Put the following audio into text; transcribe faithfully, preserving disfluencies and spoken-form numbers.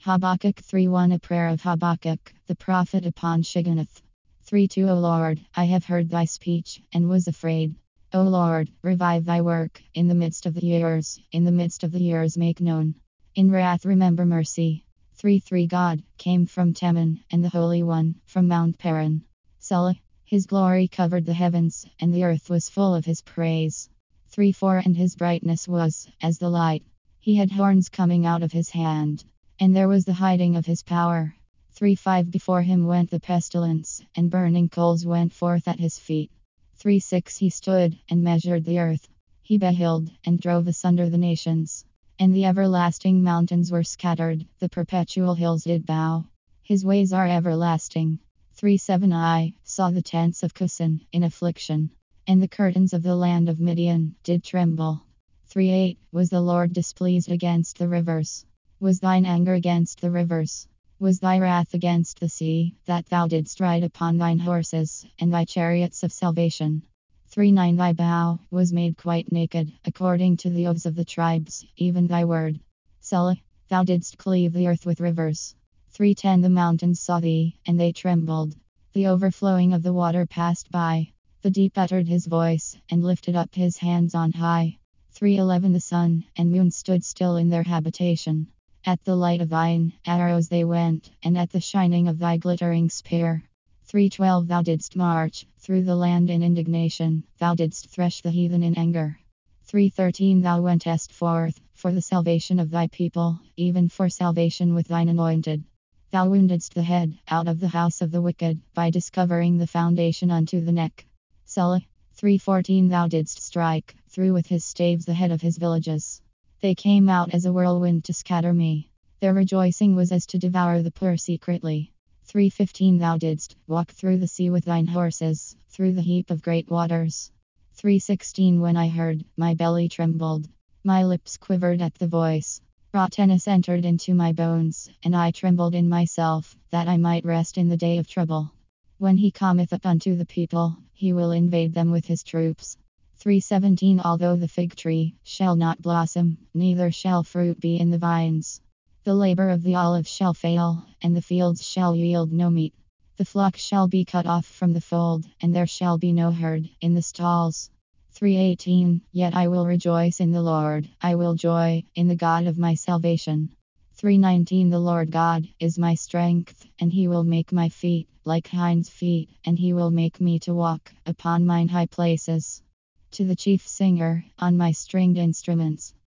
Habakkuk three one A prayer of Habakkuk, the prophet upon Shigionoth. three two O Lord, I have heard thy speech, and was afraid. O Lord, revive thy work, in the midst of the years, in the midst of the years make known. In wrath remember mercy. three three God came from Teman, and the Holy One, from Mount Paran. Selah. His glory covered the heavens, and the earth was full of his praise. three four And his brightness was as the light. He had horns coming out of his hand, and there was the hiding of his power. three five Before him went the pestilence, and burning coals went forth at his feet. three six He stood and measured the earth. He beheld and drove asunder the nations. And the everlasting mountains were scattered, the perpetual hills did bow. His ways are everlasting. three seven I saw the tents of Cusin in affliction, and the curtains of the land of Midian did tremble. three eight Was the Lord displeased against the rivers? Was thine anger against the rivers? Was thy wrath against the sea, that thou didst ride upon thine horses, and thy chariots of salvation? three nine Thy bow was made quite naked, according to the oaths of the tribes, even thy word. Selah. Thou didst cleave the earth with rivers. three ten The mountains saw thee, and they trembled. The overflowing of the water passed by. The deep uttered his voice, and lifted up his hands on high. three eleven The sun and moon stood still in their habitation. At the light of thine arrows they went, and at the shining of thy glittering spear. three twelve Thou didst march through the land in indignation, thou didst thresh the heathen in anger. three thirteen Thou wentest forth for the salvation of thy people, even for salvation with thine anointed. Thou woundedst the head out of the house of the wicked, by discovering the foundation unto the neck. Selah. three fourteen Thou didst strike through with his staves the head of his villages. They came out as a whirlwind to scatter me. Their rejoicing was as to devour the poor secretly. three fifteen Thou didst walk through the sea with thine horses, through the heap of great waters. three sixteen When I heard, my belly trembled. My lips quivered at the voice. Rottenness entered into my bones, and I trembled in myself, that I might rest in the day of trouble. When he cometh up unto the people, he will invade them with his troops. three seventeen Although the fig tree shall not blossom, neither shall fruit be in the vines. The labor of the olive shall fail, and the fields shall yield no meat. The flock shall be cut off from the fold, and there shall be no herd in the stalls. three eighteen Yet I will rejoice in the Lord, I will joy in the God of my salvation. three nineteen The Lord God is my strength, and he will make my feet like hinds' feet, and he will make me to walk upon mine high places. To the chief singer, on my stringed instruments.